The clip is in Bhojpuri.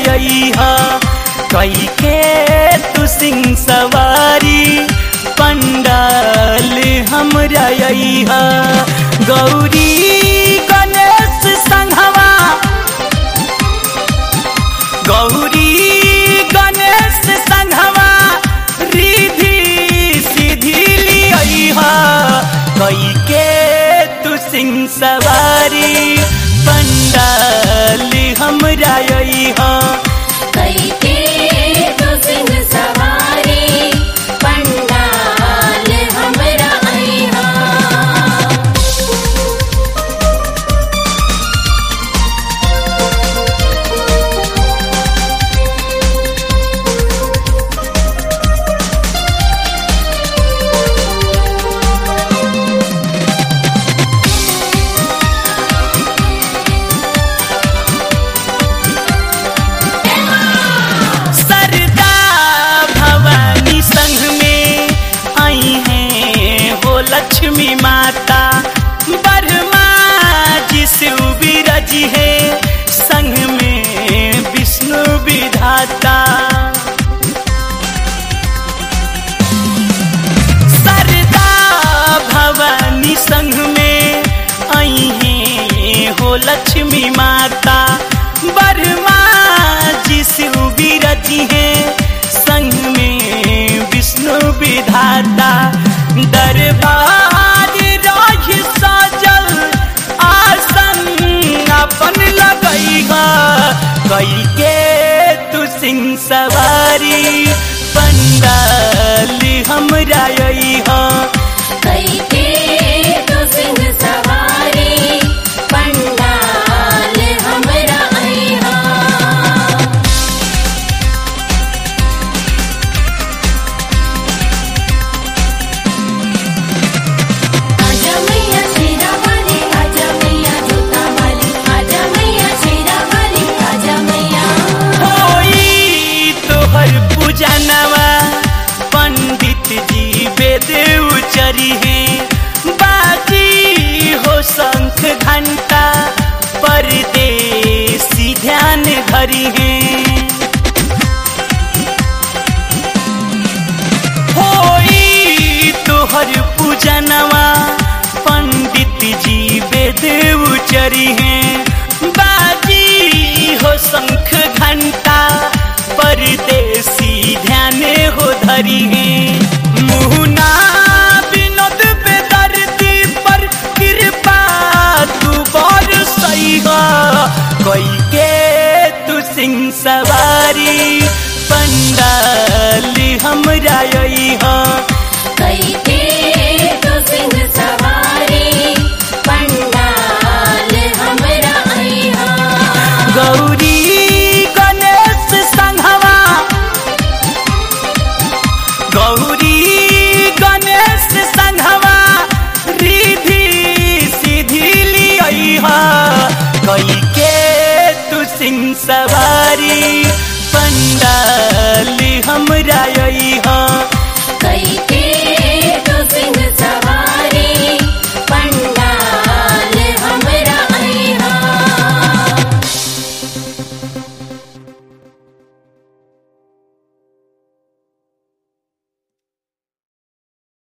अइहा कई के तू सिंह सवारी पंडाल हमरा अइहा गौरी गणेश संघवा गौरी गणेश संघवा रिधि सिद्धि लिया कई के तू सिंह सवारी पंडाल हमरा अइहा कई के तू सिंह सवारी पंडाल हमरा अइहा लक्ष्मी माता ब्रह्मा जी शिव विरज है संग में विष्णु विधाता सरदा भवानी संग में आई है हो लक्ष्मी माता ब्रह्मा जी शिव विरज है संग में विष्णु विधाता दरबार राज साजल आसन अपन लगैहा कई के तू सिंह सवारी पंडाल हमरा अइहा कई के तू सिंह सवारी पंडाल हमरा अइहा जनवा पंडित जी वेद उचरी है बाजी हो शंख घंटा परदेसी ध्यान धरी है होई तोहर पूजनवा पंडित जी वेद उचरी है बाजी हो शंख घंटा परदेसी ध्यान हो धरी है मुहना विनोद बेदर्दी पर कृपा तू बरसइहा कई के तू सिंह सवारी पंडाल हमरा अइहा कई के तू सिंह सवारी पंडाल हमरा अइहा गौरी गौरी गणेश संघवा रिधि सिद्धि लिया कई के तू सिंह सवारी पंडाल हमरा अइहा कई के